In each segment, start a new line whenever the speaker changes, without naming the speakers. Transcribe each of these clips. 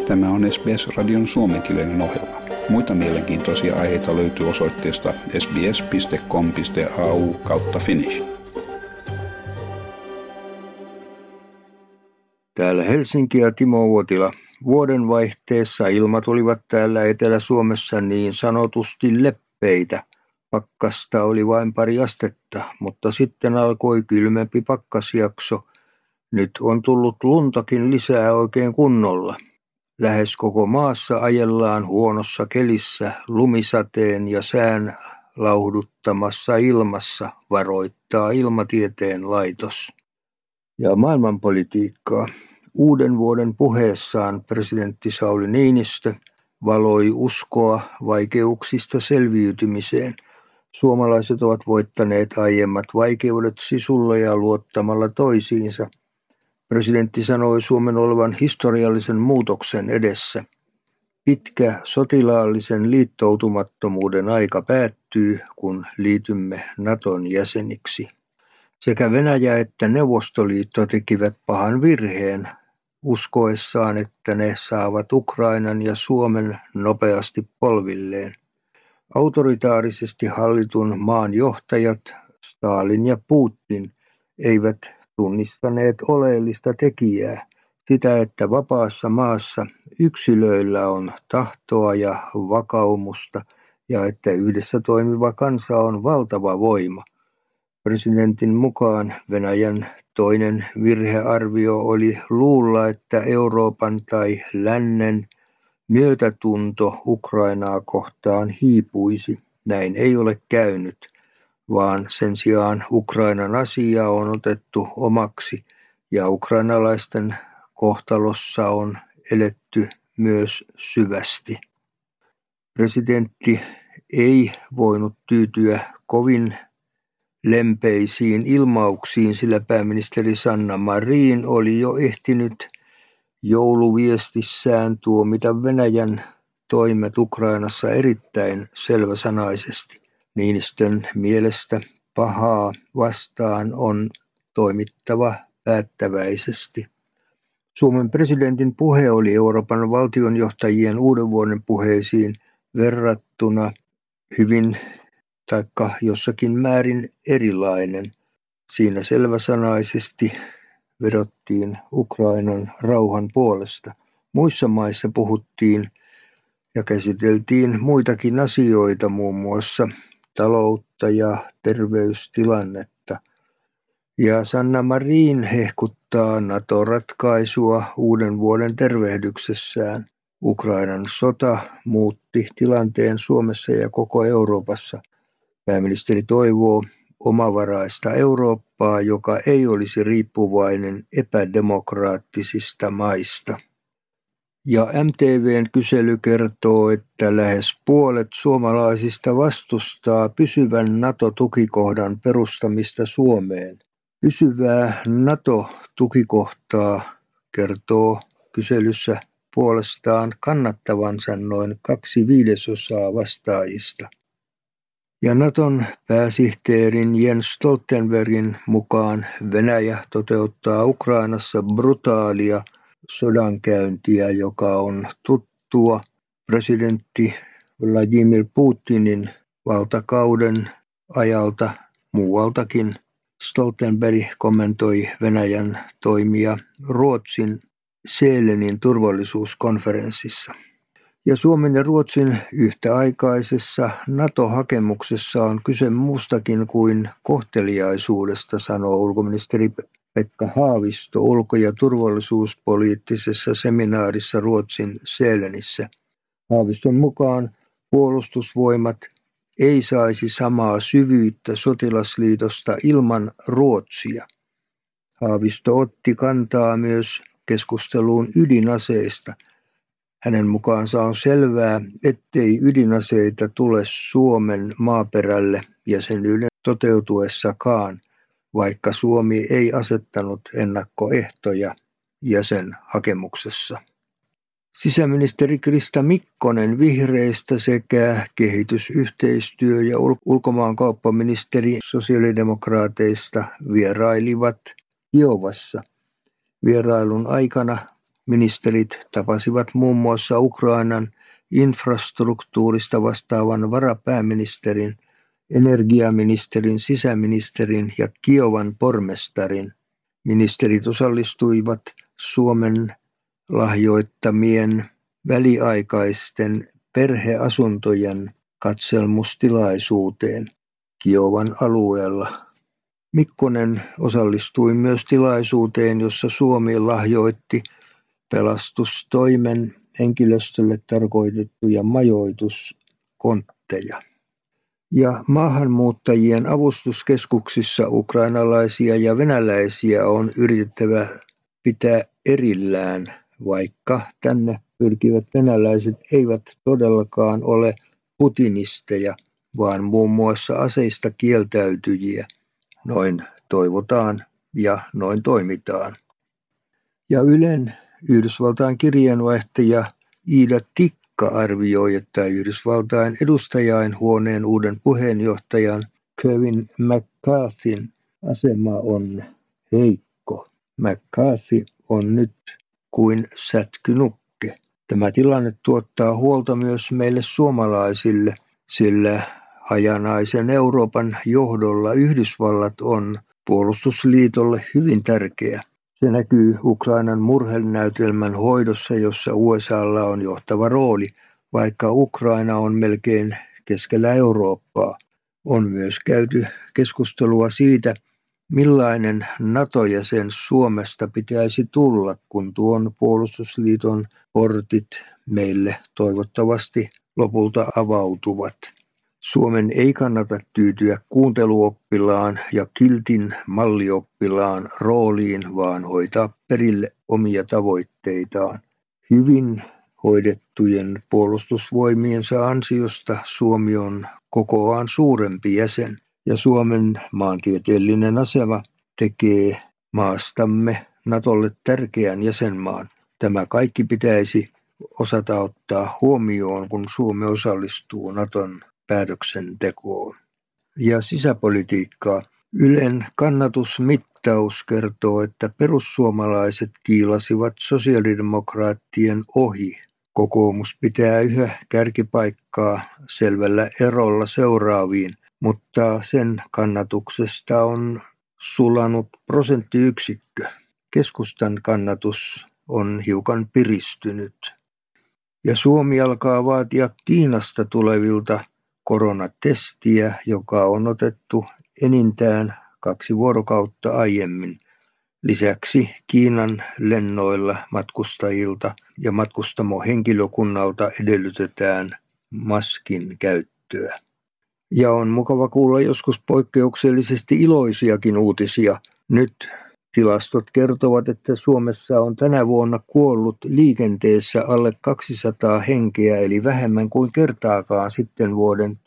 Tämä on SBS-radion suomenkielinen ohjelma. Muita mielenkiintoisia aiheita löytyy osoitteesta sbs.com.au/finnish.
Täällä Helsinki ja Timo Uotila. Vuodenvaihteessa ilmat olivat täällä Etelä-Suomessa niin sanotusti leppeitä. Pakkasta oli vain pari astetta, mutta sitten alkoi kylmempi pakkasjakso. Nyt on tullut luntakin lisää oikein kunnolla. Lähes koko maassa ajellaan huonossa kelissä lumisateen ja sään lauhduttamassa ilmassa, varoittaa Ilmatieteen laitos. Ja maailmanpolitiikkaa. Uuden vuoden puheessaan presidentti Sauli Niinistö valoi uskoa vaikeuksista selviytymiseen. Suomalaiset ovat voittaneet aiemmat vaikeudet sisulla ja luottamalla toisiinsa. Presidentti sanoi Suomen olevan historiallisen muutoksen edessä. Pitkä sotilaallisen liittoutumattomuuden aika päättyy, kun liitymme Naton jäseniksi. Sekä Venäjä että Neuvostoliitto tekivät pahan virheen, uskoessaan, että ne saavat Ukrainan ja Suomen nopeasti polvilleen. Autoritaarisesti hallitun maan johtajat, Stalin ja Putin, eivät tunnistaneet oleellista tekijää, sitä, että vapaassa maassa yksilöillä on tahtoa ja vakaumusta ja että yhdessä toimiva kansa on valtava voima. Presidentin mukaan Venäjän toinen virhearvio oli luulla, että Euroopan tai lännen myötätunto Ukrainaa kohtaan hiipuisi. Näin ei ole käynyt, vaan sen sijaan Ukrainan asia on otettu omaksi ja ukrainalaisten kohtalossa on eletty myös syvästi. Presidentti ei voinut tyytyä kovin lempeisiin ilmauksiin, sillä pääministeri Sanna Marin oli jo ehtinyt jouluviestissään tuomita Venäjän toimet Ukrainassa erittäin selväsanaisesti. Niinistön mielestä pahaa vastaan on toimittava päättäväisesti. Suomen presidentin puhe oli Euroopan valtionjohtajien uuden vuoden puheisiin verrattuna hyvin taikka jossakin määrin erilainen. Siinä selväsanaisesti vedottiin Ukrainan rauhan puolesta. Muissa maissa puhuttiin ja käsiteltiin muitakin asioita, muun muassa taloutta ja terveystilannetta. Ja Sanna Marin hehkuttaa NATO-ratkaisua uuden vuoden tervehdyksessään. Ukrainan sota muutti tilanteen Suomessa ja koko Euroopassa. Pääministeri toivoo omavaraista Eurooppaa, joka ei olisi riippuvainen epädemokraattisista maista. Ja MTV:n kysely kertoo, että lähes puolet suomalaisista vastustaa pysyvän NATO-tukikohdan perustamista Suomeen. Pysyvää NATO-tukikohtaa kertoo kyselyssä puolestaan kannattavansa noin 2/5 vastaajista. Ja Naton pääsihteerin Jens Stoltenbergin mukaan Venäjä toteuttaa Ukrainassa brutaalia sodankäyntiä, joka on tuttua presidentti Vladimir Putinin valtakauden ajalta muualtakin. Stoltenberg kommentoi Venäjän toimia Ruotsin Sälenin turvallisuuskonferenssissa. Ja Suomen ja Ruotsin yhtäaikaisessa NATO-hakemuksessa on kyse muustakin kuin kohteliaisuudesta, sanoo ulkoministeri Pekka Haavisto ulko- ja turvallisuuspoliittisessa seminaarissa Ruotsin Sälenissä. Haaviston mukaan puolustusvoimat ei saisi samaa syvyyttä sotilasliitosta ilman Ruotsia. Haavisto otti kantaa myös keskusteluun ydinaseista. Hänen mukaansa on selvää, ettei ydinaseita tule Suomen maaperälle jäsenyyden toteutuessakaan, vaikka Suomi ei asettanut ennakkoehtoja jäsenhakemuksessa. Sisäministeri Krista Mikkonen vihreistä sekä kehitysyhteistyö- ja ulkomaankauppaministeri sosiaalidemokraateista vierailivat Kiovassa. Vierailun aikana Ministerit tapasivat muun muassa Ukrainan infrastruktuurista vastaavan varapääministerin, energiaministerin, sisäministerin ja Kiovan pormestarin. Ministerit osallistuivat Suomen lahjoittamien väliaikaisten perheasuntojen katselmustilaisuuteen Kiovan alueella. Mikkonen osallistui myös tilaisuuteen, jossa Suomi lahjoitti pelastustoimen henkilöstölle tarkoitettuja majoituskontteja. Ja maahanmuuttajien avustuskeskuksissa ukrainalaisia ja venäläisiä on yritettävä pitää erillään, vaikka tänne pyrkivät venäläiset eivät todellakaan ole putinisteja, vaan muun muassa aseista kieltäytyjiä. Noin toivotaan ja noin toimitaan. Ja Ylen Yhdysvaltain kirjeenvaihtaja Iida Tikka arvioi, että Yhdysvaltain edustajainhuoneen uuden puheenjohtajan Kevin McCarthyn asema on heikko. McCarthy on nyt kuin sätkynukke. Tämä tilanne tuottaa huolta myös meille suomalaisille, sillä hajanaisen Euroopan johdolla Yhdysvallat on puolustusliitolle hyvin tärkeä. Se näkyy Ukrainan murhenäytelmän hoidossa, jossa USAlla on johtava rooli, vaikka Ukraina on melkein keskellä Eurooppaa. On myös käyty keskustelua siitä, millainen NATO-jäsen Suomesta pitäisi tulla, kun tuon puolustusliiton portit meille toivottavasti lopulta avautuvat. Suomen ei kannata tyytyä kuunteluoppilaan ja kiltin mallioppilaan rooliin, vaan hoitaa perille omia tavoitteitaan. Hyvin hoidettujen puolustusvoimiensa ansiosta Suomi on kokoaan suurempi jäsen, ja Suomen maantieteellinen asema tekee maastamme NATOlle tärkeän jäsenmaan. Tämä kaikki pitäisi osata ottaa huomioon, kun Suomi osallistuu NATOn päätöksentekoon. Ja sisäpolitiikkaa. Ylen kannatusmittaus kertoo, että perussuomalaiset kiilasivat sosiaalidemokraattien ohi. Kokoomus pitää yhä kärkipaikkaa selvällä erolla seuraaviin, mutta sen kannatuksesta on sulanut prosenttiyksikkö. Keskustan kannatus on hiukan piristynyt. Ja Suomi alkaa vaatia Kiinasta tulevilta koronatestiä, joka on otettu enintään 2 vuorokautta aiemmin. Lisäksi Kiinan lennoilla matkustajilta ja matkustamohenkilökunnalta edellytetään maskin käyttöä. Ja on mukava kuulla joskus poikkeuksellisesti iloisiakin uutisia. Nyt tilastot kertovat, että Suomessa on tänä vuonna kuollut liikenteessä alle 200 henkeä, eli vähemmän kuin kertaakaan sitten vuoden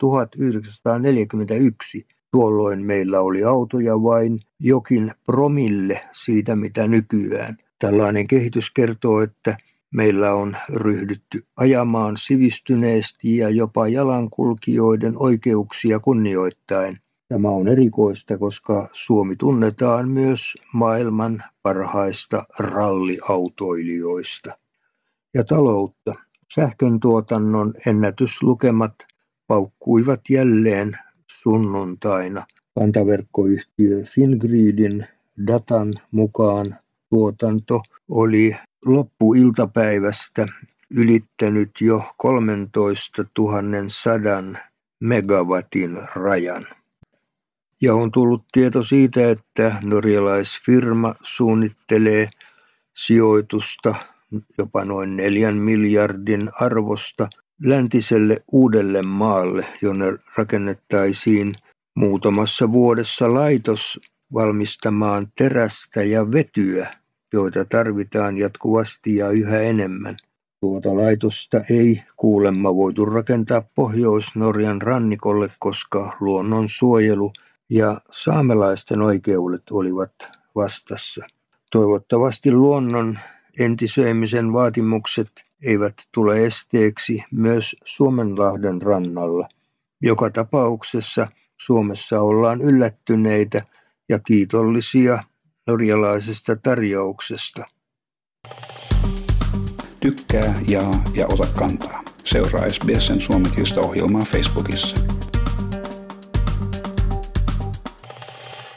1941. Tuolloin meillä oli autoja vain jokin promille siitä, mitä nykyään. Tällainen kehitys kertoo, että meillä on ryhdytty ajamaan sivistyneesti ja jopa jalankulkijoiden oikeuksia kunnioittaen. Tämä on erikoista, koska Suomi tunnetaan myös maailman parhaista ralliautoilijoista. Ja taloutta. Sähköntuotannon ennätyslukemat paukkuivat jälleen sunnuntaina. Kantaverkkoyhtiö Fingridin datan mukaan tuotanto oli loppuiltapäivästä ylittänyt jo 13 100 megawatin rajan. Ja on tullut tieto siitä, että norjalaisfirma suunnittelee sijoitusta jopa noin 4 miljardin arvosta läntiselle Uudellemaalle, jonne rakennettaisiin muutamassa vuodessa laitos valmistamaan terästä ja vetyä, joita tarvitaan jatkuvasti ja yhä enemmän. Tuota laitosta ei kuulemma voitu rakentaa Pohjois-Norjan rannikolle, koska luonnonsuojelu ja saamelaisten oikeudet olivat vastassa. Toivottavasti luonnon entisöimisen vaatimukset eivät tule esteeksi myös Suomenlahden rannalla. Joka tapauksessa Suomessa ollaan yllättyneitä ja kiitollisia norjalaisesta tarjouksesta.
Tykkää, jaa ja ota kantaa. Seuraa SBS:n suomenkielistä ohjelmaa Facebookissa.